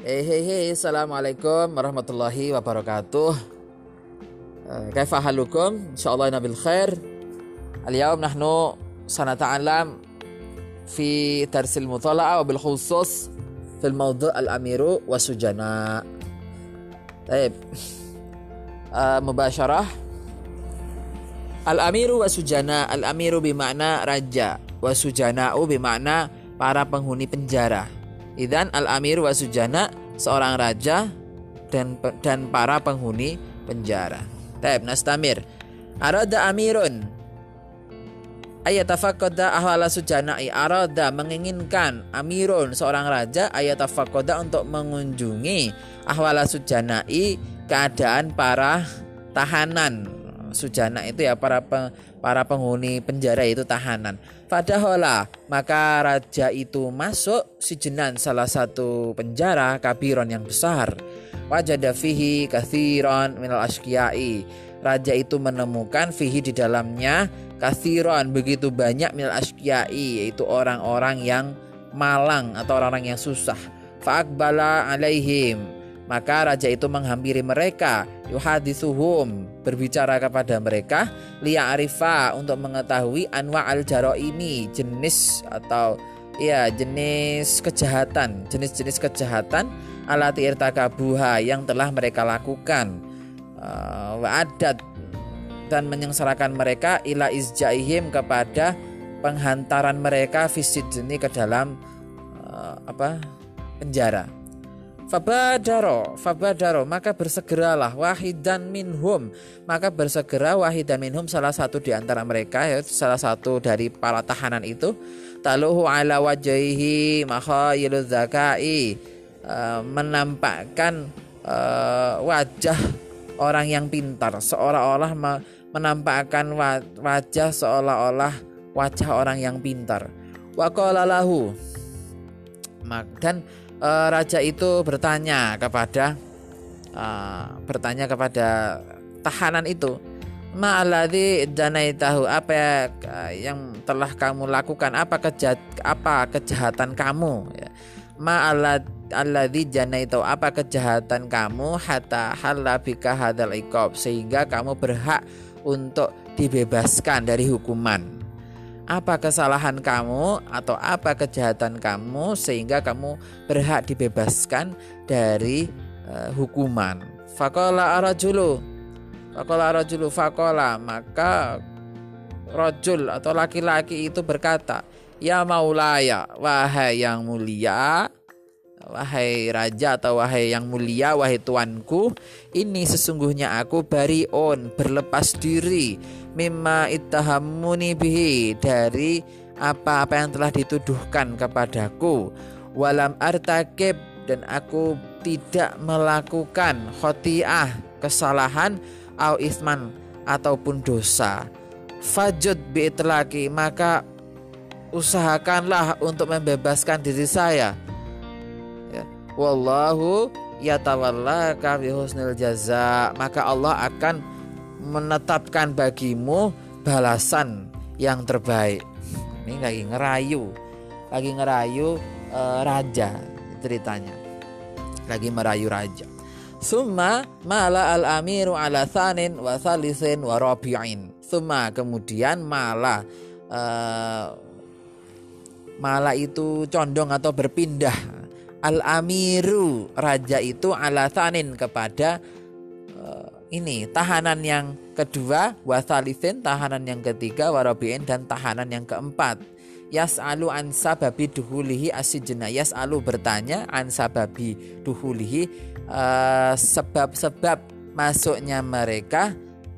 Assalamualaikum warahmatullahi wabarakatuh. Kaifa halukum? Insyaallah ina bil khair. Al-yawm nahnu sanata'allam fi darsil mutala'a wa bil khusus fil mawdu' al-amiru wa sujana. Baik. Mubasyarah. Al-amiru wa sujana. Al-amiru bermakna raja, wa sujana'u bermakna para penghuni penjara. Idzan al-amir wa sujana, seorang raja dan para penghuni penjara. Taib nastamir. Arada amirun ayatafaqqada ahwala sujana'i. Arada menginginkan amirun seorang raja ayatafaqqada untuk mengunjungi ahwala sujana'i, keadaan para tahanan. Sujana itu ya para penghuni penjara, itu tahanan. Fadahola, maka raja itu masuk sijenan, salah satu penjara kabiron yang besar. Wajada fihi kathiron minal ashkiyai. Raja itu menemukan fihi di dalamnya kathiron, begitu banyak minal ashkiyai, yaitu orang-orang yang malang atau orang-orang yang susah. Fa'akbala alaihim, maka raja itu menghampiri mereka, yuhadithuhum, berbicara kepada mereka, liya'rifa, untuk mengetahui anwa al-jaraimi, jenis atau jenis kejahatan, jenis-jenis kejahatan alati irtakabuha yang telah mereka lakukan, wa'adat, dan menyengsarakan mereka, ila izjaihim, kepada penghantaran mereka, fisidni, ke dalam penjara. Fabadaro, maka bersegeralah wahidan minhum, maka bersegera wahidan minhum, salah satu di antara mereka, yaitu salah satu dari para tahanan itu, taluhu ala wajhihi makhayiluz zakai, menampakkan wajah orang yang pintar, seolah-olah menampakkan wajah seolah-olah wajah orang yang pintar. Wa qala lahu, dan raja itu bertanya kepada tahanan itu, ma'alladzi janaitahu, apa yang telah kamu lakukan, apa kejahatan kamu, ya. Ma'alladzi janaitahu, apa kejahatan kamu, hatta halla bika hadzal iqab, sehingga kamu berhak untuk dibebaskan dari hukuman. Apa kesalahan kamu atau apa kejahatan kamu sehingga kamu berhak dibebaskan dari hukuman. Faqala rajulu, maka rajul atau laki-laki itu berkata, ya maulaya, wahai yang mulia, wahai raja atau wahai yang mulia, wahai tuanku, ini sesungguhnya aku bariun, berlepas diri, mimma ittahammuni bihi, dari apa-apa yang telah dituduhkan kepadaku, walam artakib, dan aku tidak melakukan khoti'ah, kesalahan, au isman, ataupun dosa. Fajud bi'itlaqi, maka usahakanlah untuk membebaskan diri saya. Wallahu yatawallaka bihusnil jaza, maka Allah akan menetapkan bagimu balasan yang terbaik. Ini lagi ngerayu raja, ceritanya lagi merayu raja. Summa mala al-amiru ala thanin wa thalithin wa rabi'in. Summa, kemudian mala itu condong atau berpindah, al-amiru, raja itu, ala thanin, kepada tahanan yang kedua, wasalisin, tahanan yang ketiga, warabiin, dan tahanan yang keempat. Yas'alu an sababi duhulihi asijna, yas'alu, bertanya, an sababi duhulihi, sebab-sebab masuknya mereka,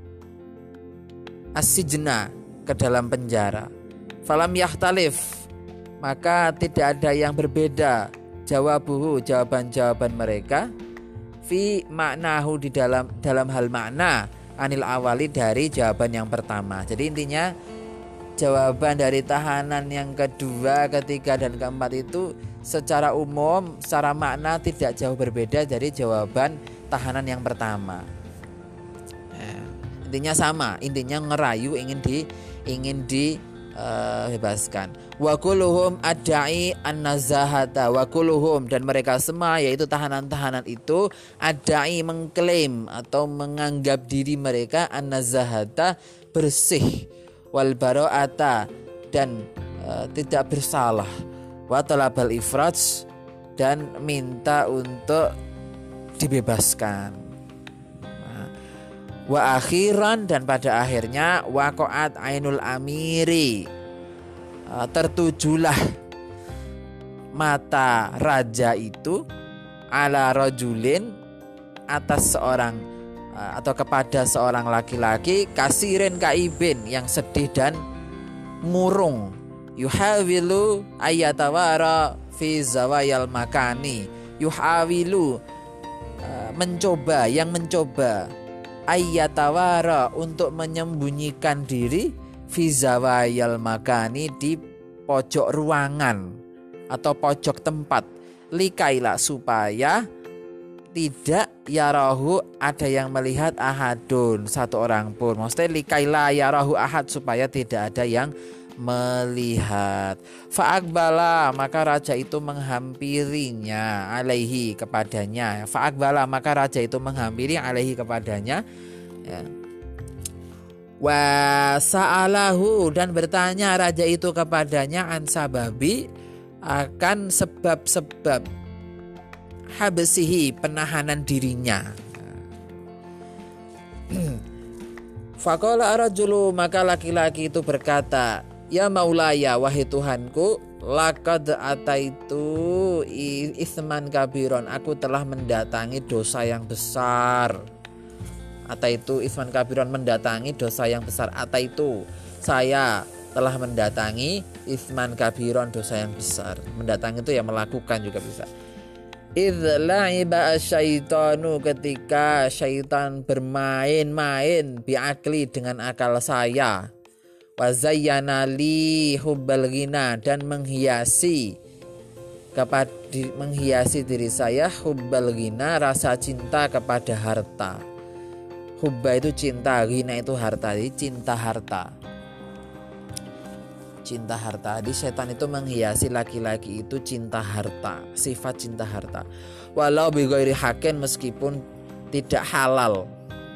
asijna, ke dalam penjara. Falam yahtalif, maka tidak ada yang berbeda, jawaban-jawaban mereka, fi maknahu, di dalam hal makna, anil awali, dari jawaban yang pertama. Jadi intinya jawaban dari tahanan yang kedua, ketiga, dan keempat itu secara umum, secara makna tidak jauh berbeda dari jawaban tahanan yang pertama. Intinya sama, intinya ngerayu, ingin bebaskan. Wa kulluhum adda'i an-nazahata wa kulluhum, dan mereka semua yaitu tahanan-tahanan itu adda'i mengklaim atau menganggap diri mereka an-nazahata bersih, wal bara'ata dan tidak bersalah, wa talabal ifraj dan minta untuk dibebaskan. Wa akhiran, dan pada akhirnya waqa'at ainul amiri, tertujulah mata raja itu ala rajulin, atas seorang atau kepada seorang laki-laki kasirin kaibin, yang sedih dan murung, yuhawilu ayatawara fi zawayal makani, yuhawilu mencoba, yang mencoba ayyatawara untuk menyembunyikan diri fi zawayal makani, di pojok ruangan atau pojok tempat, likaila supaya tidak yarahu ada yang melihat ahadun, satu orang pun, maksudnya likaila yarahu ahad, supaya tidak ada yang melihat. Fa'akbala, maka raja itu menghampirinya, alaihi kepadanya. Fa'akbala, maka raja itu menghampiri alaihi kepadanya, ya. Wa sa'alahu, dan bertanya raja itu kepadanya an sababi, akan sebab-sebab habsihi, penahanan dirinya. Faqala ar-rajulu, maka laki-laki itu berkata, ya maulaya, wahai Tuhanku, laqad ataitu itsman kabiron, aku telah mendatangi dosa yang besar. Ataitu itsman kabiron, mendatangi dosa yang besar. Ataitu, saya telah mendatangi itsman kabiron, dosa yang besar. Mendatangi itu ya melakukan juga bisa. Idz la'iba asyaitanu, ketika syaitan bermain-main biakli, dengan akal saya. Wa zayyana li hubbal ghina, dan menghiasi diri saya hubbal ghina, rasa cinta kepada harta. Hubba itu cinta, ghina itu harta, jadi cinta harta. Cinta harta. Jadi setan itu menghiasi laki-laki itu cinta harta, sifat cinta harta. Walau bi ghairi haqqin, meskipun tidak halal.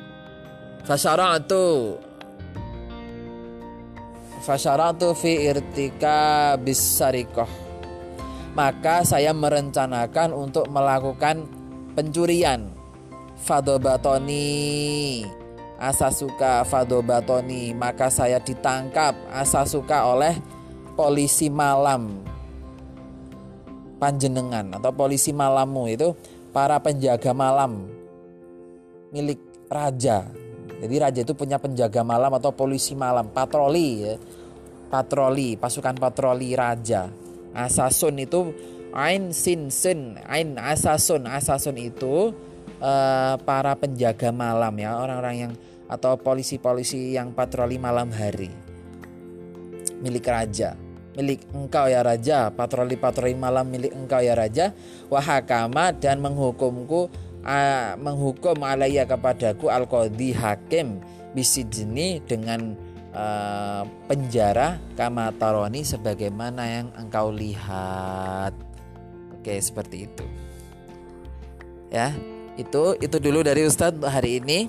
Fasyaratu fi irtika bisariqah, maka saya merencanakan untuk melakukan pencurian. Fadobatoni asasuka, fadobatoni, maka saya ditangkap asasuka oleh polisi malam panjenengan, atau polisi malammu, itu para penjaga malam milik raja. Jadi raja itu punya penjaga malam atau polisi malam, patroli ya. Patroli, pasukan patroli raja. Asasun itu ain sin sin, ain asasun. Asasun itu para penjaga malam ya, orang-orang yang atau polisi-polisi yang patroli malam hari. Milik raja, milik engkau ya raja, patroli-patroli malam milik engkau ya raja. Wahakama, dan menghukum alaiya kepadaku al-qadhi, hakim, bisijni, dengan penjara, kama taroni, sebagaimana yang engkau lihat. Oke, seperti itu ya. Itu dulu dari Ustadz untuk hari ini.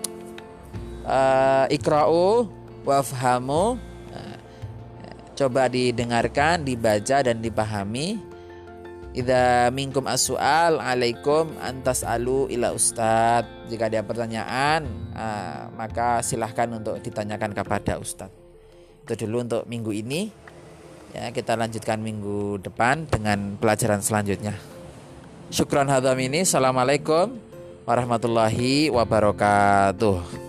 Iqra'u wafhamu, coba didengarkan, dibaca dan dipahami. Idza minkum as-su'al alaikum antas alu ila Ustadz. Jika ada pertanyaan, maka silahkan untuk ditanyakan kepada Ustadz. Itu dulu untuk minggu ini ya, kita lanjutkan minggu depan dengan pelajaran selanjutnya. Syukran hadam ini. Assalamualaikum warahmatullahi wabarakatuh.